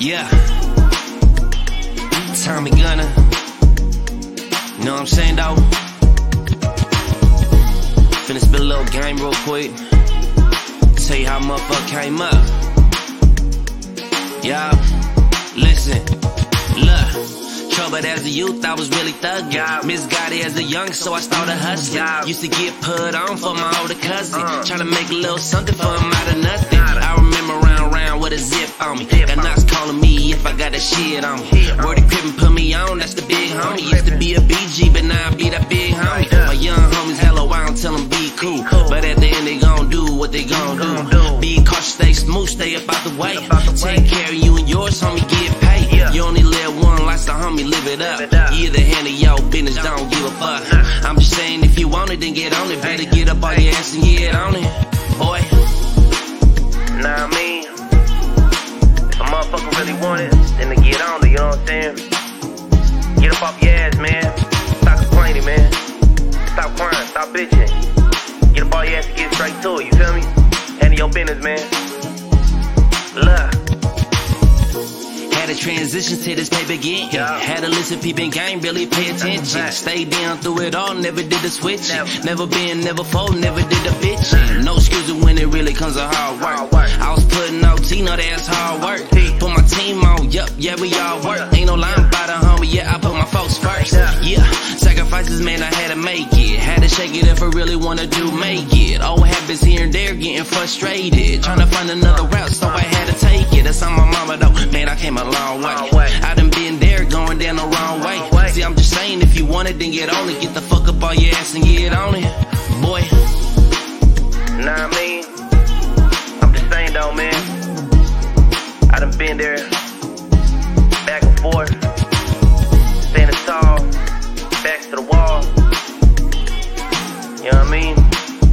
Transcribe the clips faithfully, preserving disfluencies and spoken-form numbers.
Yeah. Tommy Gunner. You know what I'm saying, though? Finna spit a little game real quick. Tell you how motherfucker came up. Yeah. Listen. Look. Troubled as a youth, I was really thuggin'. Yeah. Misguided as a young, so I started hustling. Yeah. Used to get put on for my older cousin. Uh. Tryna make a little something for him out of nothing. I remember round round with a zip on me. Got knocks calling me if I got that shit on me. Word the crib and put me on, that's the big homie. Used to be a B G, but now I be that big homie. My young homies hello, I don't tell them be cool. But at the end they gon' do what they gon' do. Be cautious, stay smooth, stay up out the way. Take care of you and yours, homie, get paid. You only live one life, so homie, live it up. You either handle your business, don't give a fuck. I'm just saying, if you want it, then get on it. Better get up on your ass and get on it, boy. Nah, I mean, if a motherfucker really want it, then to get on it, you know what I'm saying? Get up off your ass, man. Stop complaining, man. Stop crying, stop bitching. Get up off your ass and get straight to it, you feel me? Handle your business, man. Look. Had a transition to this paper again. Yeah. Had to listen, peeping game, really pay attention. Stayed down through it all, never did the switching. Never, never been, never fold, never did the bitching. No excuses when it really comes to hard work. Hard work. I was putting out T, know that's hard work. Put my team on, yup, yeah, we all work. Ain't no line about a homie, yeah, I put my folks first. Yeah, sacrifices, man, I had to make it. Had to shake it if I really wanna do, make it. Old habits here and there, getting frustrated. Trying to find another route, so I had to take it. That's on my mama, though, man, I came a long way. I done been there, going down the wrong way. See, I'm just saying, if you want it, then get on it. Get the fuck up on your ass and get on it, boy. Nah, I mean, I'm just saying though, man. I done been there, back and forth, standing tall, backs to the wall. You know what I mean?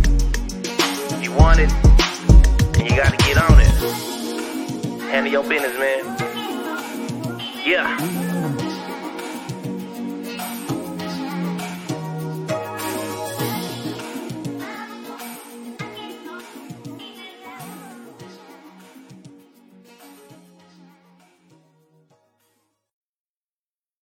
If you want it, then you gotta get on it. Handle your business, man. Yeah.